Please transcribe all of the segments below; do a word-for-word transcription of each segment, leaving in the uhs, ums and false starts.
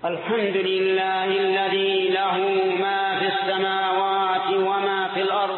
الحمد لله الذي له ما في السماوات وما في الأرض،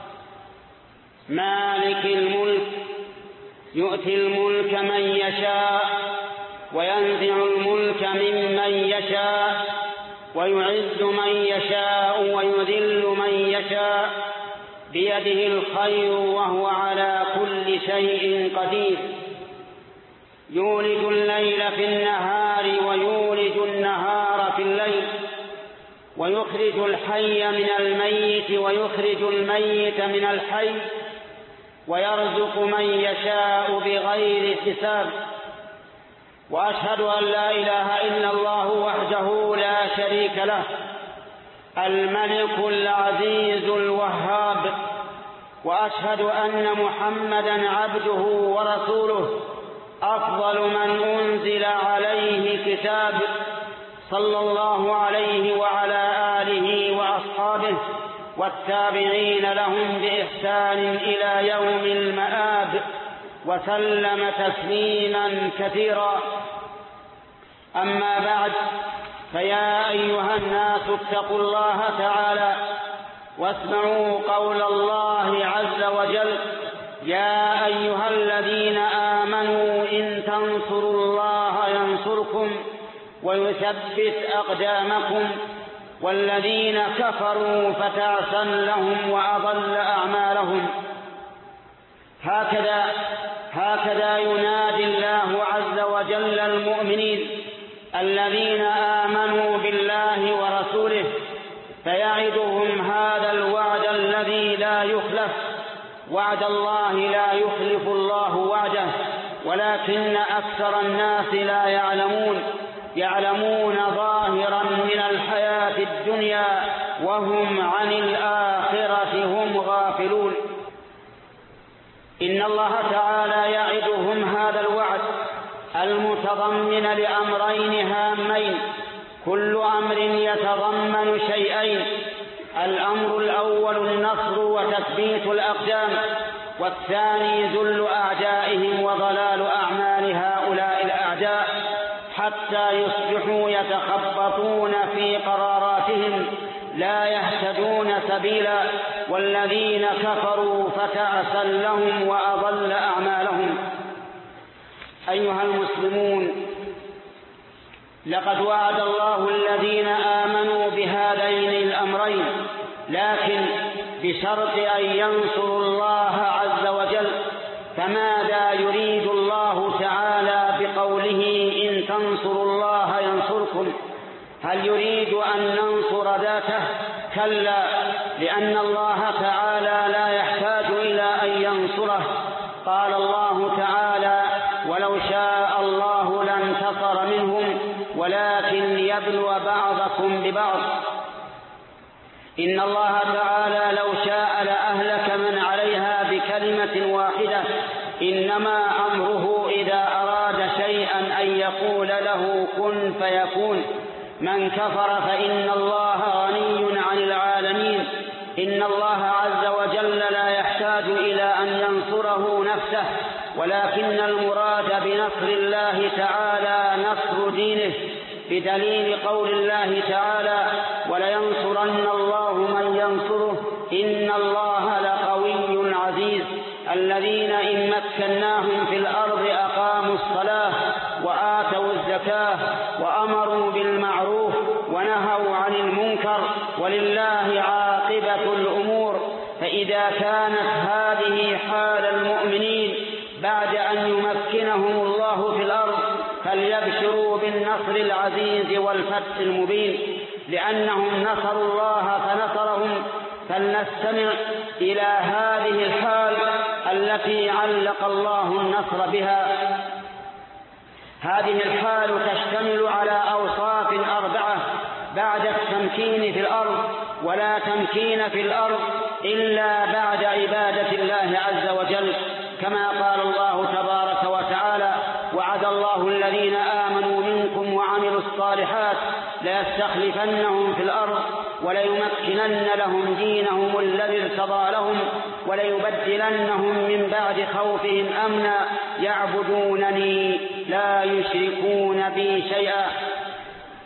مالك الملك، يؤتي الملك من يشاء وينزع الملك ممن يشاء، ويعز من يشاء ويذل من يشاء، بيده الخير وهو على كل شيء قدير. يولج الليل في النهار ويولج النهار في الليل، ويخرج الحي من الميت ويخرج الميت من الحي، ويرزق من يشاء بغير حساب. وأشهد أن لا إله إلا الله وحده لا شريك له، الملك العزيز الوهاب. وأشهد أن محمدًا عبده ورسوله، أفضل من أنزل عليه كتاب، صلى الله عليه وعلى آله وأصحابه والتابعين لهم بإحسان إلى يوم المآب، وسلم تسليما كثيرا. أما بعد، فيا أيها الناس اتقوا الله تعالى واسمعوا قول الله عز وجل: يا أيها الذين آمنوا إن تنصروا الله ينصركم ويثبت أقدامكم، والذين كفروا فتعسا لهم وأضل أعمالهم. هكذا هكذا ينادي الله عز وجل المؤمنين الذين آمنوا بالله ورسوله، فيعدهم هذا الوعد الذي لا يخلف. وعد الله لا يخلف الله وعده، ولكن أكثر الناس لا يعلمون يعلمون ظاهرا من الحياة الدنيا، وهم عن الآخرة هم غافلون. إن الله تعالى يعدهم هذا الوعد المتضمن لأمرين هامين، كل أمر يتضمن شيئين: الأمر الأول النصر وتثبيت الأقدام، والثاني ذل أعدائهم وضلال أعمال هؤلاء الأعداء حتى يصبحوا يتخبطون في قراراتهم لا يهتدون سبيلا، والذين كفروا فتعسا لهم وأضل أعمالهم. أيها المسلمون، لقد وعد الله الذين آمنوا بهذين الأمرين، لكن بشرط أن ينصروا الله عز وجل. فماذا يريد الله تعالى بقوله إن تنصروا الله ينصركم؟ هل يريد أن ننصر ذاته؟ كلا، لأن الله تعالى لا يحتاج إلى أن ينصره. قال الله تعالى: ولو شاء الله لانتصر منهم ولكن ليبلو بعضكم ببعض. إن الله تعالى لو شاء لأهلك من عليها بكلمة واحدة، إنما أمره إذا أراد شيئا أن يقول له كن فيكون. من كفر فإن الله غني عن العالمين. إن الله عز وجل لا يحتاج إلى أن ينصره نفسه، ولكن المراد بنصر الله تعالى نصر دينه، بدليل قول الله تعالى: ولينصرن الله من ينصره إن الله لقوي عزيز. الذين إن مكناهم في الأرض أقاموا الصلاة وآتوا الزكاة وأمروا بالمعروف ونهوا عن المنكر، ولله عاقبة الأمور. فإذا كانت هذه حال المؤمنين بعد أن يمكنهم الله في الأرض، فليبشروا بالنصر العزيز والفتح المبين، لأنهم نصروا الله فنصرهم. فلنستمع إلى هذه الحال التي علق الله النصر بها. هذه الحال تشتمل على أوصاف أربعة بعد التمكين في الأرض، ولا تمكين في الأرض إلا بعد عبادة الله عز وجل، كما قال الله تبارك وتعالى: وعد الله الذين آمنوا منكم وعملوا الصالحات ليستخلفنهم في الأرض وليمكنن لهم دينهم الذي ارتضى لهم وليبدلنهم من بعد خوفهم أمنا يعبدونني لا يشركون بي شيئا.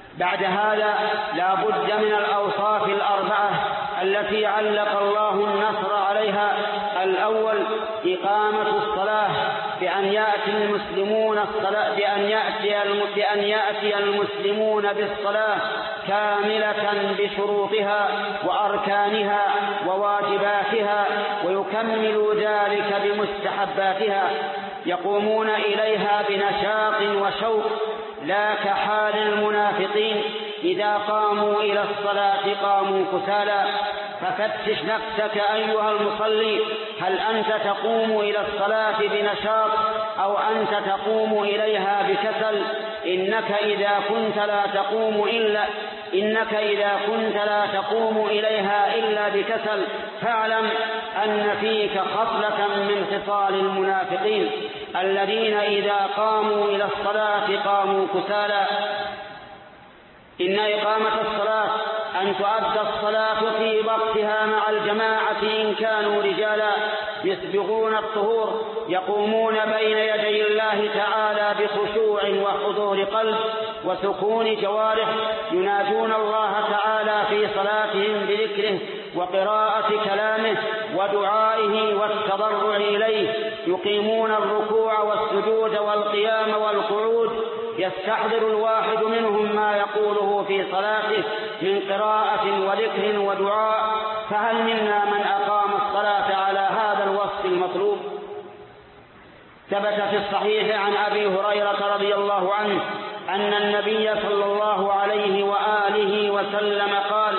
بعد هذا لا بد من الأوصاف الأربعة التي علق الله النصر عليها. الأول إقامة الصلاة، بأن يأتي المسلمون الصلاة بأن يأتي بأن يأتي المسلمون بالصلاة كاملة بشروطها وأركانها وواجباتها، ويكملوا ذلك بمستحباتها، يقومون إليها بنشاط وشوق، لا كحال المنافقين إذا قاموا إلى الصلاة قاموا كسالى. ففتش نفسك أيها المصلي، هل أنت تقوم إلى الصلاة بنشاط أو أنت تقوم إليها بكسل؟ إنك إذا كنت لا تقوم إلا إنك إذا كنت لا تقوم إليها إلا بكسل، فاعلم أن فيك خصلة من خصال المنافقين الذين إذا قاموا إلى الصلاة قاموا كسالى. إن إقامة الصلاة أن تؤدى الصلاة في وقتها مع الجماعة إن كانوا رجالا يسبغون الطهور، يقومون بين يدي الله تعالى بخشوع وحضور قلب وسكون جوارح، يناجون الله تعالى في صلاتهم بذكره وقراءة كلامه ودعائه والتضرع إليه، يقيمون الركوع والسجود والقيام والقعود، يستحضر الواحد منهم ما يقوله في صلاته من قراءة وذكر ودعاء. فهل منا من أقام الصلاة على هذا الوصف المطلوب؟ ثبت في الصحيح عن أبي هريرة رضي الله عنه أن النبي صلى الله عليه وآله وسلم قال: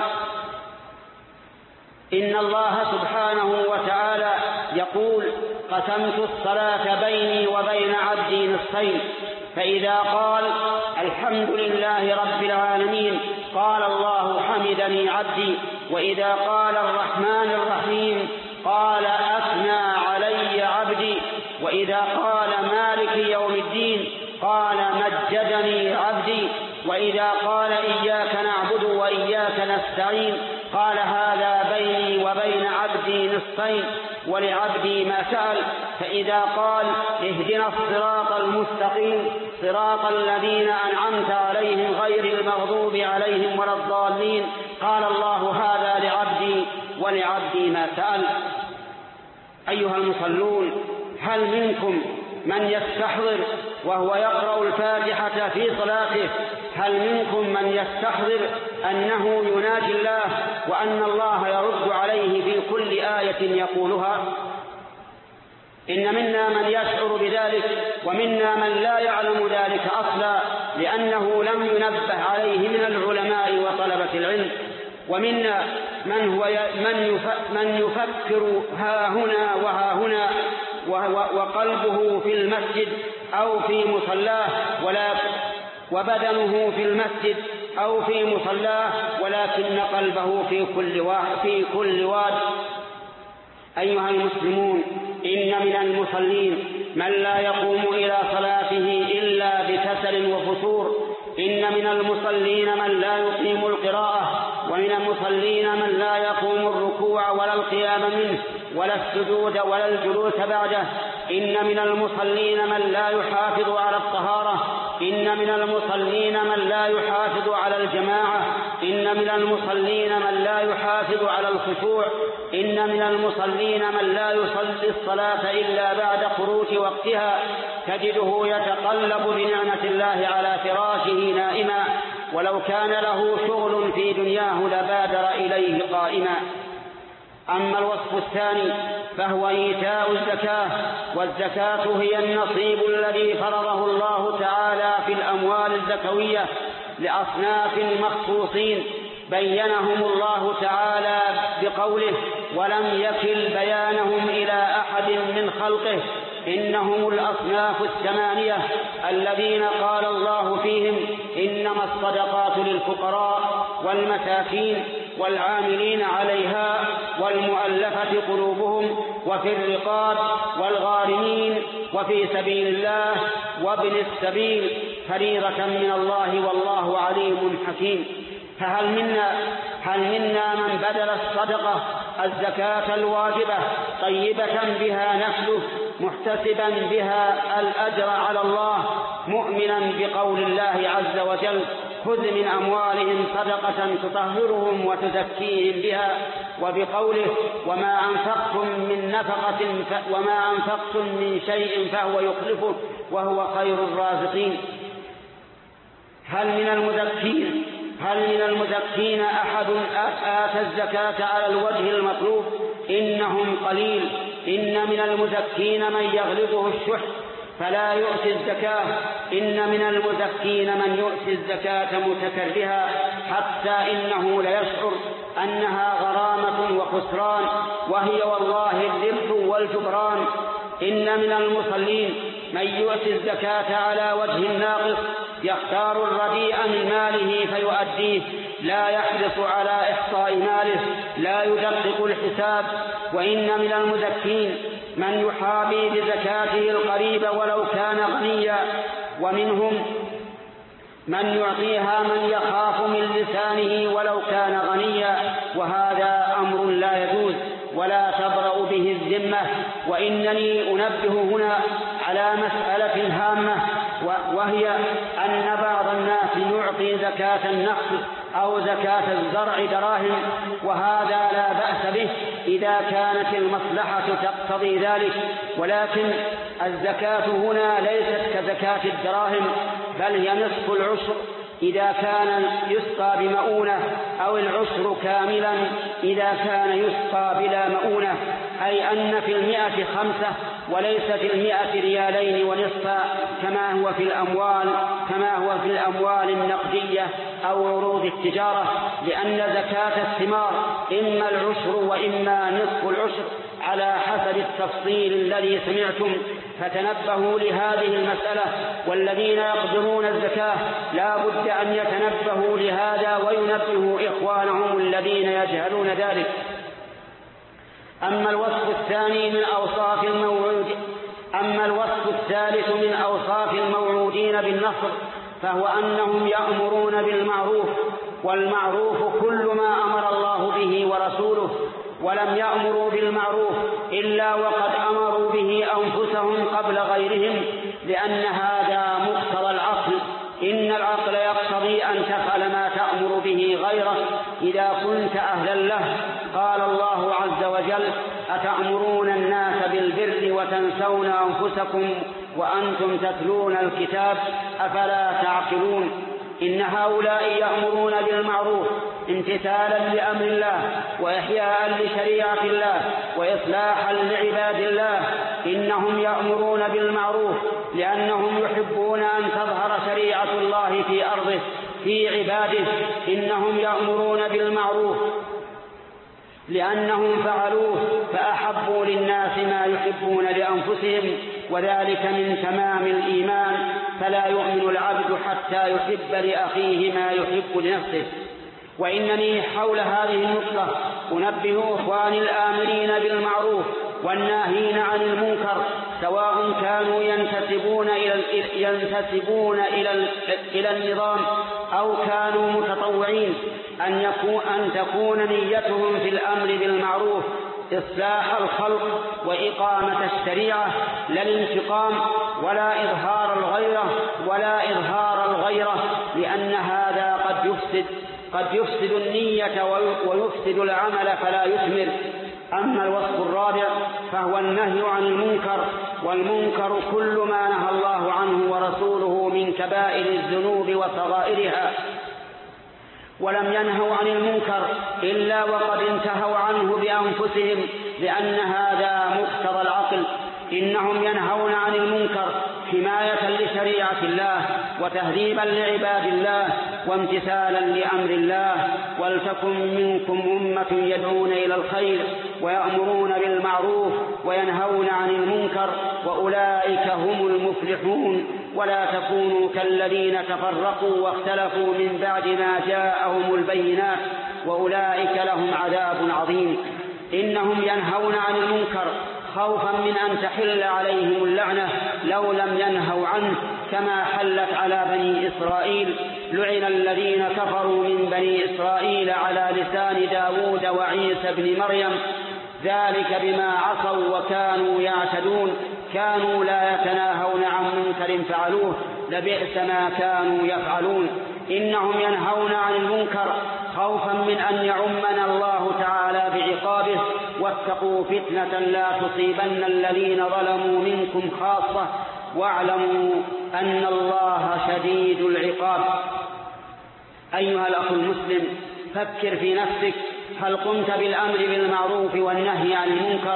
إن الله سبحانه وتعالى يقول: قسمت الصلاة بيني وبين عبدي نصفين، فإذا قال الحمد لله رب العالمين قال الله حمدني عبدي، وإذا قال الرحمن الرحيم قال أثنى علي عبدي، وإذا قال مالك يوم الدين قال مجدني عبدي، وإذا قال إياك نعبد وإياك نستعين قال هذا بيني وبين عبدي نصفين ولعبدي ما سأل. فإذا قال اهدنا الصراط المستقيم صراط الذين أنعمت عليهم غير المغضوب عليهم ولا الضالين قال الله هذا لعبدي ولعبدي ما سأل. أيها المصلون، هل منكم من يستحضر وهو يقرأ الفاتحة في صلاته؟ هل منكم من يستحضر أنه يناجي الله وأن الله يرد عليه في كل آية يقولها؟ إن منا من يشعر بذلك ومنا من لا يعلم ذلك أصلا، لأنه لم ينبه عليه من العلماء وطلبة العلم. ومنا من هو من يفكر ها هنا وها هنا وقلبه في المسجد أو في مصلاه، ولا وبدنه في المسجد أو في مصلاه، ولكن قلبه في كل واحد في كل واد. أيها المسلمون، إن من المصلين من لا يقوم إلى صلاته إلا بكسل وفتور، إن من المصلين من لا يقيم القراءة، ومن المصلين من لا يقوم الركوع ولا القيام منه ولا السجود ولا الجلوس بعده، إن من المصلين من لا يحافظ على الطهارة، إن من المصلين من لا يحافظ على الجماعة، إن من المصلين من لا يحافظ على الخشوع، إن من المصلين من لا يصلي الصلاة إلا بعد خروج وقتها، تجده يتقلب بنعمة الله على فراشه نائما، ولو كان له شغل في دنياه لبادر إليه قائما. أما الوصف الثاني فهو إيتاء الزكاة، والزكاة هي النصيب الذي فرضه الله تعالى في الأموال الزكوية لأصناف مخصوصين بينهم الله تعالى بقوله: ولم يكل بيانهم إلى أحد من خلقه، إنهم الأصناف الثمانية الذين قال الله فيهم: إنما الصدقات للفقراء والمساكين والعاملين عليها والمؤلفة قلوبهم وفي الرقاب والغارمين وفي سبيل الله وابن السبيل فريضة من الله والله عليم حكيم. فهل منا هل منا من بذل الصدقة الزكاة الواجبة طيبة بها نفسه محتسبا بها الأجر على الله، مؤمنا بقول الله عز وجل: خذ من أموالهم صدقة تطهرهم وتزكيهم بها، وبقوله وما أنفقتم من نفقة وما أنفقتم من شيء فهو يخلفه وهو خير الرازقين. هل من المزكين هل من المزكين أحد آتى الزكاة على الوجه المطلوب؟ إنهم قليل. إن من المزكين من يغلبه الشح فلا يؤتي الزكاة، إن من المزكين من يؤتي الزكاة متكرها حتى إنه ليشعر أنها غرامة وخسران، وهي والله الربح والجبران. إن من المصلين من يؤتي الزكاة على وجه ناقص، يختار الرديء من ماله فيؤديه، لا يحرص على إحصاء ماله، لا يدقق الحساب. وإن من المزكين من يحابي بزكاته القريب ولو كان غنيا، ومنهم من يعطيها من يخاف من لسانه ولو كان غنيا، وهذا أمر لا يجوز ولا تبرأ به الذمة. وإنني أنبه هنا على مسألة هامة، وهي أن بعض الناس يعطي زكاة النخل أو زكاة الزرع دراهم، وهذا لا بأس به إذا كانت المصلحة تقتضي ذلك، ولكن الزكاة هنا ليست كزكاة الدراهم، بل هي نصف العشر إذا كان يسقى بمؤونة، أو العشر كاملا إذا كان يسقى بلا مؤونة، أي أن في المئة خمسة وليس في المئة ريالين ونصفا كما هو في الأموال كما هو في الأموال النقدية أو عروض التجارة، لأن زكاة الثمار إما العشر وإما نصف العشر على حسب التفصيل الذي سمعتم. فتنبهوا لهذه المسألة، والذين يقدرون الزكاة لا بد أن يتنبهوا لهذا وينبهوا إخوانهم الذين يجهلون ذلك. أما الوصف الثاني من أوصاف الموعود أما الوصف الثالث من أوصاف الموعودين بالنصر، فهو أنهم يأمرون بالمعروف، والمعروف كل ما أمر الله به ورسوله، ولم يأمروا بالمعروف إلا وقد أمروا به أنفسهم قبل غيرهم، لأن هذا مقتضى العقل. إن العقل يقتضي أن تفعل ما تأمر به غيره إذا كنت أهلا له. قال الله عز وجل: أتأمرون الناس بالبر وتنسون أنفسكم وأنتم تتلون الكتاب أفلا تعقلون. إن هؤلاء يأمرون بالمعروف امتثالا لأمر الله وإحياء لشريعة الله وإصلاحا لعباد الله. إنهم يأمرون بالمعروف لأنهم يحبون أن تظهر شريعة الله في أرضه في عباده. إنهم يأمرون بالمعروف لأنهم فعلوه فأحبوا للناس ما يحبون لأنفسهم، وذلك من تمام الإيمان. فلا يؤمن العبد حتى يحب لأخيه ما يحب لنفسه. وإنني حول هذه النقطة أنبه إخواني الآمرين بالمعروف والناهين عن المنكر، سواء كانوا ينتسبون إلى ينتسبون إلى إلى النظام أو كانوا متطوعين، أن يكون أن تكون نيتهم في الأمر بالمعروف إصلاح الخلق وإقامة الشريعة، لا الانتقام ولا إظهار الغيرة ولا إظهار الغيرة، لأن هذا قد يفسد قد يفسد النية ويفسد العمل فلا يثمر. أما الوصف الرابع فهو النهي عن المنكر، والمنكر كل ما نهى الله عنه ورسوله من كبائر الذنوب وصغائرها. ولم ينهوا عن المنكر إلا وقد انتهوا عنه بأنفسهم، لأن هذا مقتضى العقل. إنهم ينهون عن المنكر حماية لشريعة الله وتهذيبا لعباد الله وامتثالا لأمر الله. ولتكن منكم أمة يدعون إلى الخير ويأمرون بالمعروف وينهون عن المنكر وأولئك هم المفلحون. ولا تكونوا كالذين تفرقوا واختلفوا من بعد ما جاءهم البينات وأولئك لهم عذاب عظيم. إنهم ينهون عن المنكر خوفا من أن تحل عليهم اللعنة لو لم ينهوا عنه، كما حلت على بني إسرائيل: لعن الذين كفروا من بني إسرائيل على لسان داود وعيسى بن مريم، ذلك بما عصوا وكانوا يعتدون، كانوا لا يتناهون عن منكر فعلوه، لبئس ما كانوا يفعلون. إنهم ينهون عن المنكر خوفا من أن يعمنا الله تعالى بعقابه. واتقوا فتنة لا تصيبن الذين ظلموا منكم خاصة واعلموا أن الله شديد العقاب. أيها الأخ المسلم، فكر في نفسك، هل قمت بالأمر بالمعروف والنهي عن المنكر؟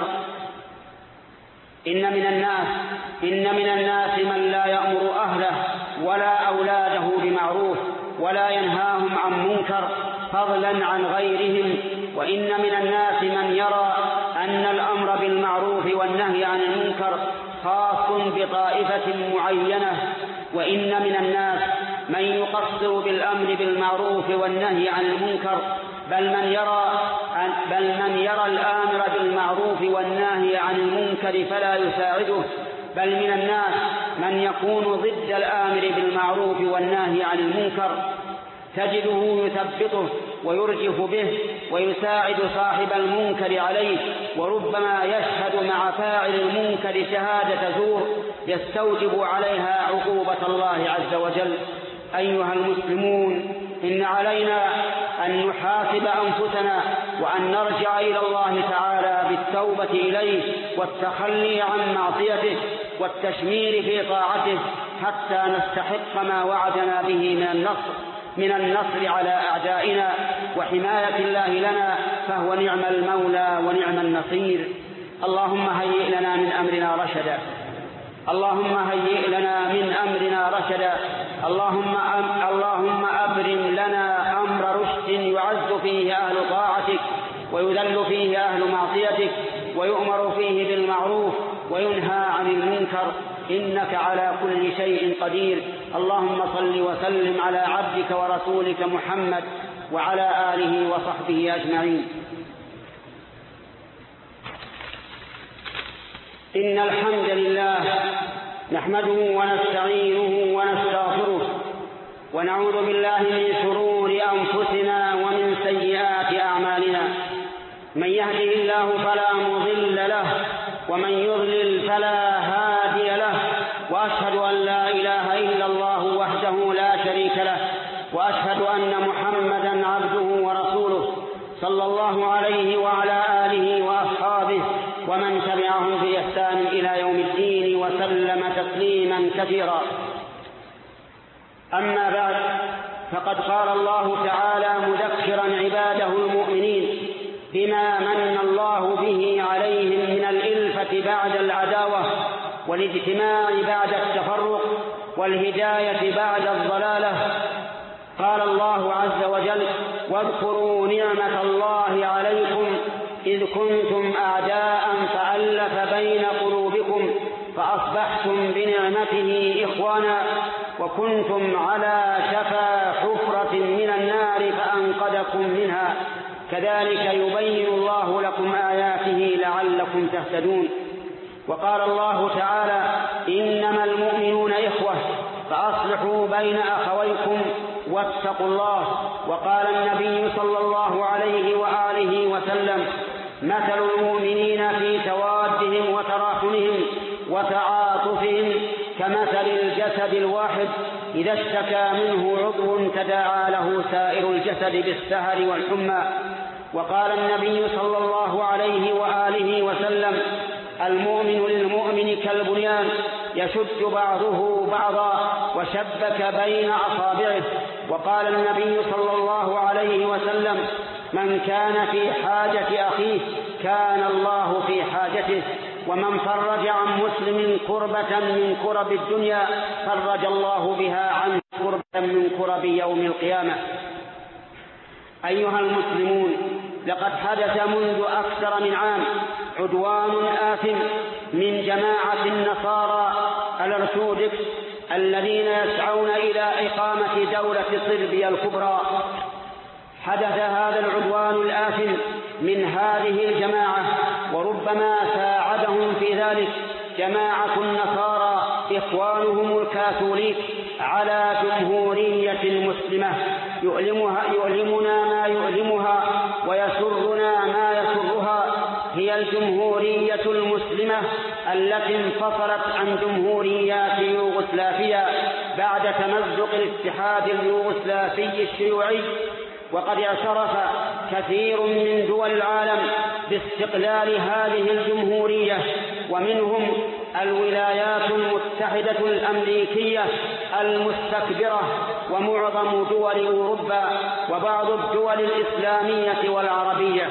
إن من الناس إن من الناس من لا يأمر أهله ولا أولاده بمعروف ولا ينهاهم عن منكر فضلا عن غيرهم. وإن من الناس من يرى أن الأمر بالمعروف والنهي عن المنكر خاص بطائفة معينة. وإن من الناس من يقصر بالأمر بالمعروف والنهي عن المنكر، بل من يرى بل من يرى الآمر بالمعروف والناهي عن المنكر فلا يساعده. بل من الناس من يكون ضد الآمر بالمعروف والناهي عن المنكر، تجده يثبطه ويرجف به ويساعد صاحب المنكر عليه، وربما يشهد مع فاعل المنكر شهادة زور يستوجب عليها عقوبة الله عز وجل. أيها المسلمون، إن علينا أن نحاسب أنفسنا وأن نرجع إلى الله تعالى بالتوبة إليه والتخلي عن معصيته والتشمير في طاعته حتى نستحق ما وعدنا به من النصر من النصر على أعدائنا وحماية الله لنا، فهو نعم المولى ونعم النصير. اللهم هيئ لنا من أمرنا رشدا اللهم هيئ لنا من أمرنا رشدا اللهم أم اللهم أبرم لنا أمر رشد يعز فيه أهل طاعتك ويذل فيه أهل معصيتك ويؤمر فيه بالمعروف وينهى عن المنكر، إنك على كل شيء قدير. اللهم صل وسلم على عبدك ورسولك محمد وعلى آله وصحبه أجمعين. إن الحمد لله نحمده ونستعينه ونستغفره ونعوذ بالله من شرور أنفسنا ومن سيئات أعمالنا. من يهده الله فلا مضل له ومن يضلل فلا هادي له، وأشهد أن لا إله إلا الله وحده لا شريك له، وأشهد أن محمدا عبده ورسوله صلى الله عليه وعلى آله وأصحابه ومن تبعهم بإحسان إلى يوم الدين وسلم تسليما كثيرا. أما بعد، فقد قال الله تعالى مذكرا عباده المؤمنين بما من الله به عليهم من الإلفة بعد العداوة والاجتماع بعد التفرق والهداية بعد الضلالة. قال الله عز وجل: واذكروا نعمة الله عليكم إذ كنتم أعداء فألف بين قلوبكم فأصبحتم بنعمته إخوانا وكنتم على شفا حفرة من النار فأنقذكم منها كذلك يبين الله لكم آياته لعلكم تهتدون. وقال الله تعالى: إنما المؤمنون إخوة فأصلحوا بين أخويكم واتقوا الله. وقال النبي صلى الله عليه وآله وسلم: مثل المؤمنين في توادهم وتراحمهم وتعاطفهم كمثل الجسد الواحد إذا اشتكى منه عضو تداعى له سائر الجسد بالسهر والحمى. وقال النبي صلى الله عليه وآله وسلم: المؤمن للمؤمن كالبنيان يشد بعضه بعضا وشبك بين أصابعه. وقال النبي صلى الله عليه وسلم: من كان في حاجة أخيه كان الله في حاجته، ومن فرج عن مسلم كربة من كرب الدنيا فرج الله بها عنه كربة من كرب يوم القيامة. أيها المسلمون، لقد حدث منذ أكثر من عام عدوان آثم من جماعة النصارى الأرثوذكس الذين يسعون إلى إقامة دولة صربيا الكبرى. حدث هذا العدوان الآثم من هذه الجماعة، وربما ساعدهم في ذلك جماعة النصارى إخوانهم الكاثوليك على جمهورية مسلمة يؤلمها يؤلمنا ما يؤلمها ويسرنا ما يسرها. هي الجمهورية المسلمة التي انفصلت عن جمهوريات يوغوسلافيا بعد تمزق الاتحاد اليوغوسلافي الشيوعي، وقد اعترف كثير من دول العالم باستقلال هذه الجمهورية، ومنهم الولايات المتحدة الأمريكية المستكبرة ومعظم دول أوروبا وبعض الدول الإسلامية والعربية.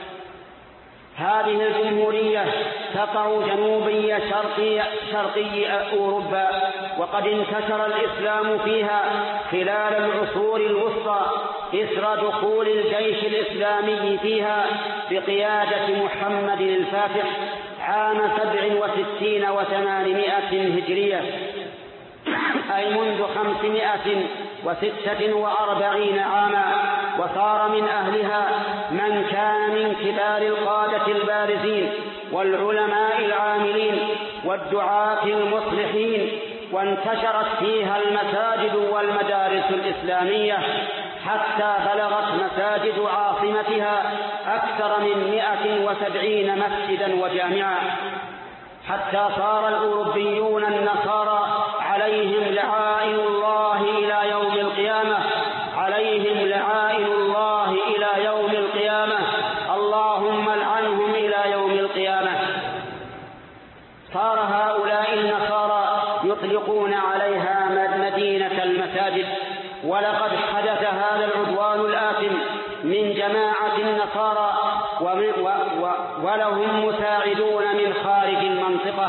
هذه الجمهورية تقع جنوبي شرقي, شرقي أوروبا، وقد انتشر الإسلام فيها خلال العصور الوسطى إثر دخول الجيش الإسلامي فيها بقيادة محمد الفاتح عام سبع وستين وثمانمائة هجرية، أي منذ خمسمائة وستة وأربعين عاما. وصار من أهلها من كان من كبار القادة البارزين والعلماء العاملين والدعاة المصلحين، وانتشرت فيها المساجد والمدارس الإسلامية حتى بلغت مساجد عاصمتها أكثر من مئة وسبعين مسجدا وجامعا، حتى صار الأوروبيون النصارى عليهم لعائن الله إلى يوم القيامة، عليهم لعائن الله إلى يوم القيامة، اللهم لعنهم إلى يوم القيامة. صار هؤلاء النصارى يطلقون عليها مدينة المساجد. ولقد حدث هذا العدوان الآثم من جماعة النصارى ولهم مساعدون من خارج المنطقة.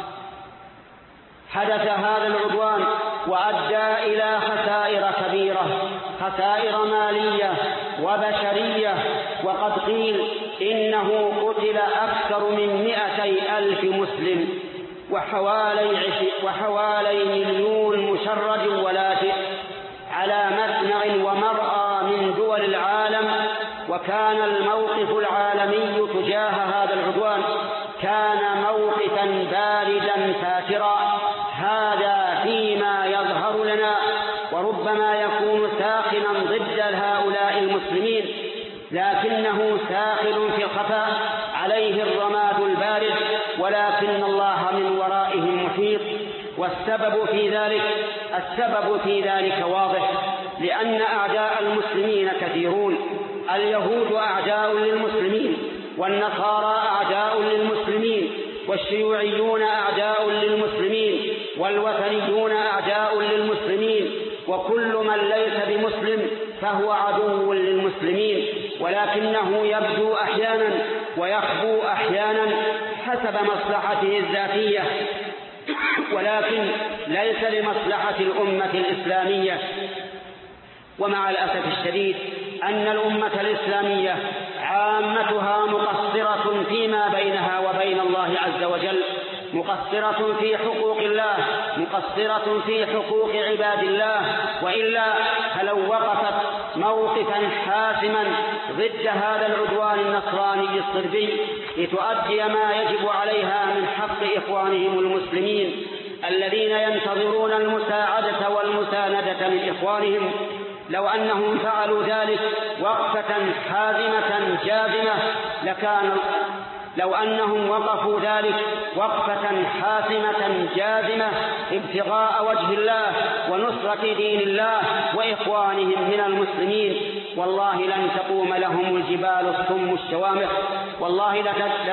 حدث هذا العدوان وأدى إلى خسائر كبيرة، خسائر مالية وبشرية، وقد قيل إنه قتل أكثر من مئتي ألف مسلم وحوالي, وحوالي مليون مشرد ولاجئ على مسمع ومرأى من دول العالم. وكان الموقف العالمي تجاه هذا العدوان كان موقفا باردا فاترا. هذا فيما يظهر لنا، وربما يكون ساخنا ضد هؤلاء المسلمين، لكنه ساخن في الخفاء، عليه الرماد البارد، ولكن الله من ورائهم محيط. والسبب في ذلك السبب في ذلك واضح، لأن أعداء المسلمين كثيرون. اليهود أعداء للمسلمين، والنصارى أعداء للمسلمين، والشيوعيون أعداء للمسلمين، والوثنيون أعداء للمسلمين، وكل من ليس بمسلم فهو عدو للمسلمين، ولكنه يبدو أحيانا ويخبو أحيانا حسب مصلحته الذاتية، ولكن ليس لمصلحة الأمة الإسلامية. ومع الأسف الشديد أن الأمة الإسلامية عامتها مقصرة فيما بينها وبين الله عز وجل، مقصرة في حقوق الله، مقصرة في حقوق عباد الله، وإلا فلو وقفت موقفا حاسما ضد هذا العدوان النصراني الصربي لتؤدي ما يجب عليها من حق إخوانهم المسلمين الذين ينتظرون المساعدة والمساندة من إخوانهم، لو أنهم فعلوا ذلك وقفة حازمة جازمة لكان لو أنهم وقفوا ذلك وقفة حاسمة جازمة ابتغاء وجه الله ونصرة دين الله وإخوانهم من المسلمين، والله لن تقوم لهم الجبال الصم الشوامخ، والله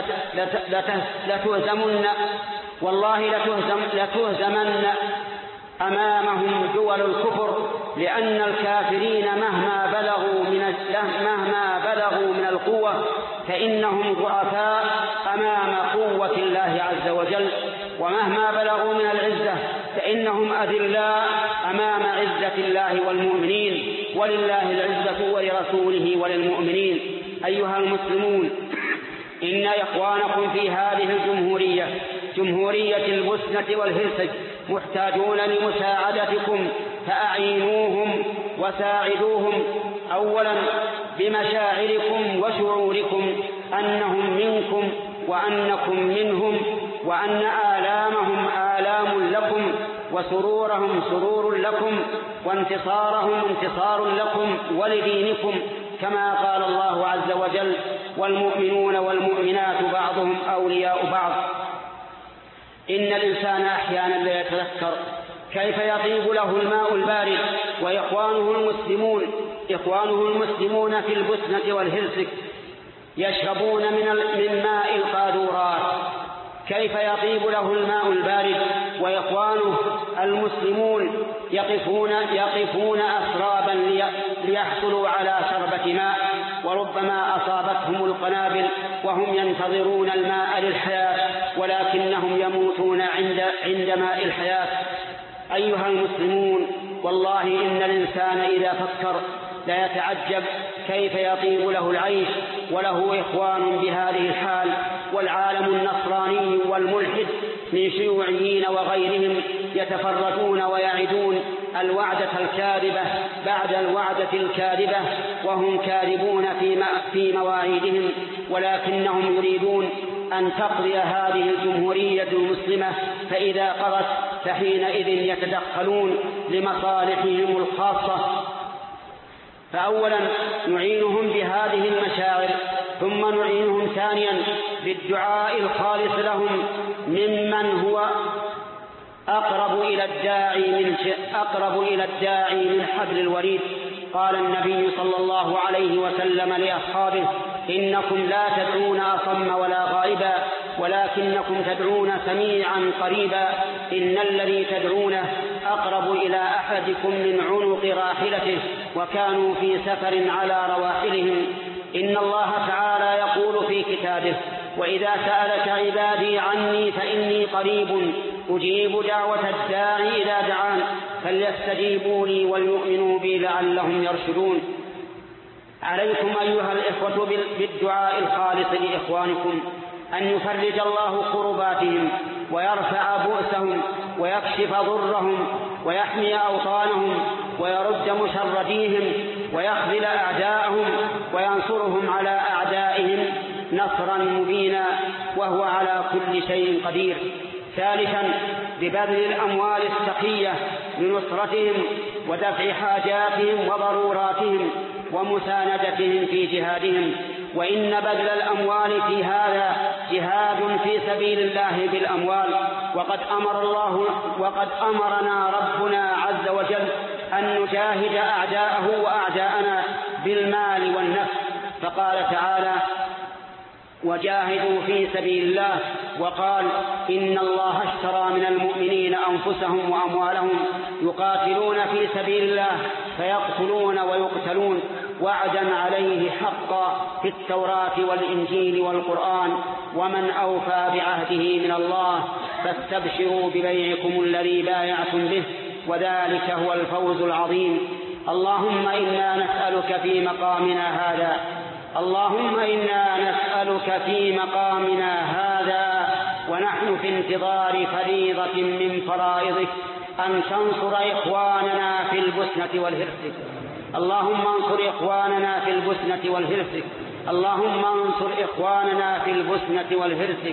لتهزمن والله لتهزم لتهزمن أمامهم دول الكفر، لأن الكافرين مهما بلغوا من مهما بلغوا من القوة فإنهم ضعفاء أمام قوة الله عز وجل، ومهما بلغوا من العزة فإنهم أذلاء أمام عزة الله والمؤمنين، ولله العزة ولرسوله وللمؤمنين. أيها المسلمون، إن إخوانكم في هذه الجمهورية جمهورية البوسنة والهرسك محتاجون لمساعدتكم، فأعينوهم وساعدوهم أولا بمشاعركم وشعوركم أنهم منكم وأنكم منهم، وأن آلامهم آلام لكم، وسرورهم سرور لكم، وانتصارهم انتصار لكم ولدينكم، كما قال الله عز وجل: والمؤمنون والمؤمنات بعضهم أولياء بعض. إن الإنسان أحيانا لا يتذكر كيف يطيب له الماء البارد وإخوانه المسلمون إخوانه المسلمون في البسنة والهرسك يشربون من ماء القاذورات؟ كيف يطيب له الماء البارد وإخوانه المسلمون يقفون, يقفون أسرابا ليحصلوا على شربة ماء، وربما أصابتهم القنابل وهم ينتظرون الماء للحياة ولكنهم يموتون عند, عند ماء الحياة. أيها المسلمون، والله إن الإنسان إذا فكر لا يتعجب كيف يطيب له العيش وله إخوان بهذه الحال، والعالم النصراني والملحد من شيوعيين وغيرهم يتفرقون ويعدون الوعدة الكاذبة بعد الوعدة الكاذبة، وهم كاذبون في مواعيدهم، ولكنهم يريدون أن تقضي هذه الجمهورية المسلمة، فإذا قضت فحينئذ يتدخلون لمصالحهم الخاصة. فأولا نعينهم بهذه المشاعر، ثم نعينهم ثانيا بالدعاء الخالص لهم ممن هو أقرب إلى الداعي من أقرب إلى الداعي من حبل الوريد. قال النبي صلى الله عليه وسلم لأصحابه: إنكم لا تدعون أصم ولا غائبا، ولكنكم تدعون سميعا قريبا. إن الذي تدعونه أقرب إلى أحدكم من عنق راحلته، وكانوا في سفر على رواحلهم. إن الله تعالى يقول في كتابه: وإذا سألك عبادي عني فإني قريب أجيب دعوة الداعي إذا دعان فليستجيبوا لي وليؤمنوا بي لعلهم يرشدون. عليكم أيها الإخوة بالدعاء الخالص لإخوانكم أن يفرج الله كرباتهم ويرفع بؤسهم ويكشف ضرهم ويحمي أوطانهم ويرد مشرديهم ويخذل أعداءهم وينصرهم على أعدائهم نصرا مبينا، وهو على كل شيء قدير. ثالثا ببذل الأموال السخية لنصرتهم ودفع حاجاتهم وضروراتهم ومساندتهم في جهادهم، وإن بذل الأموال في هذا جهاد في سبيل الله بالأموال. وقد أمر الله وقد أمرنا ربنا عز وجل أن نجاهد أعداءه وأعداءنا بالمال والنفس، فقال تعالى: وجاهدوا في سبيل الله، وقال: إن الله اشترى من المؤمنين أنفسهم وأموالهم يقاتلون في سبيل الله فيقتلون ويقتلون وعدا عليه حقا في التوراة والإنجيل والقرآن، ومن أوفى بعهده من الله، فاستبشروا ببيعكم الذي بايعتم به، وذلك هو الفوز العظيم. اللهم إنا نسألك في مقامنا هذا اللهم إنا نسألك في مقامنا هذا ونحن في انتظار فريضة من فرائضك أن تنصر إخواننا في البسنة والهرسك. اللهم انصر إخواننا في البسنة والهرسك اللهم انصر إخواننا في البسنة والهرسك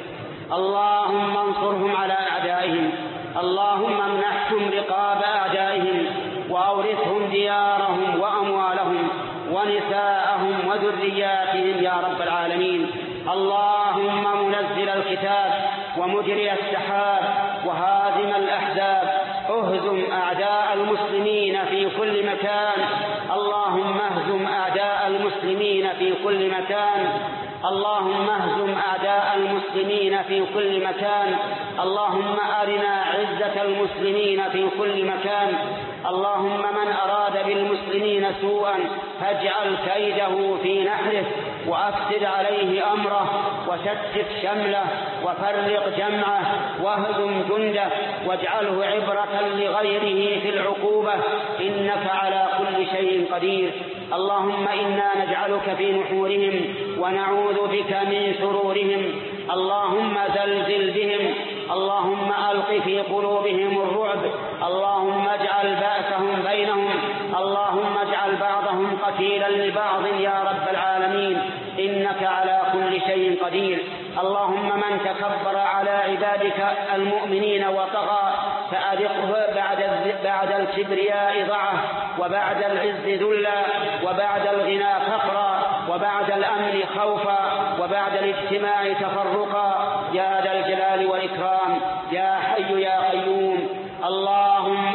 اللهم انصرهم على أعدائهم. اللهم امنحهم رقاب أعدائهم وأورثهم ديارهم وأموالهم ونساءهم وذرياتهم يا رب العالمين. اللهم منزل الكتاب ومجري السحاب وهازم الأحزاب، اهزم أعداء المسلمين في كل مكان. اللهم اهزم أعداء المسلمين في كل مكان اللهم اهزم أعداء المسلمين في كل مكان. اللهم أرنا عزة المسلمين في كل مكان. اللهم من أراد بالمسلمين سوءا فاجعل كيده في نحره وأفسد عليه أمره وشتت شمله وفرق جمعه واهزم جنده واجعله عبرة لغيره في العقوبة، إنك على كل شيء قدير. اللهم إنا نجعلك في نحورهم ونعوذ بك من شرورهم. اللهم زلزل بهم. اللهم ألق في قلوبهم الرعب. اللهم اجعل بأسهم بينهم. اللهم اجعل بعضهم قتيلا لبعض يا رب العالمين، إنك على كل شيء قدير. اللهم من تكبر على عبادك المؤمنين وطغى فأذقه بعد بعد الكبرياء ضعه وبعد العز ذلا وبعد الغنى فقرا وبعد الأمن خوفا وبعد الاجتماع تفرقا يا ذا الجلال والإكرام يا حي يا قيوم. اللهم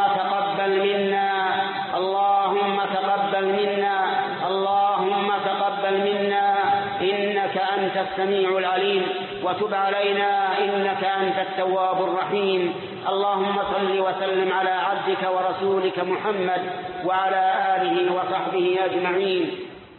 تقبل منا اللهم تقبل منا إنك أنت السميع العليم، وتب علينا إنك أنت التواب الرحيم. اللهم صل وسلم على عبدك ورسولك محمد وعلى آله وصحبه أجمعين.